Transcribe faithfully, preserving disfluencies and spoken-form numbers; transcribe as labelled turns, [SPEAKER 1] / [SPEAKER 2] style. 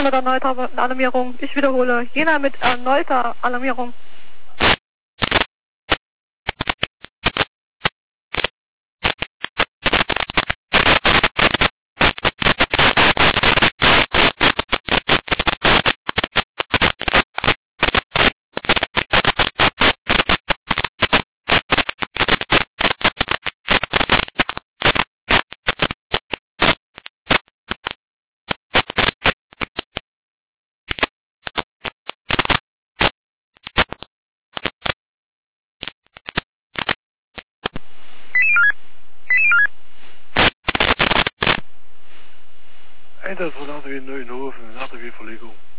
[SPEAKER 1] mit erneuter Alarmierung. Ich wiederhole, Jena mit erneuter Alarmierung.
[SPEAKER 2] Einsatz von A D W Neuenhofen, A D W Verlegung.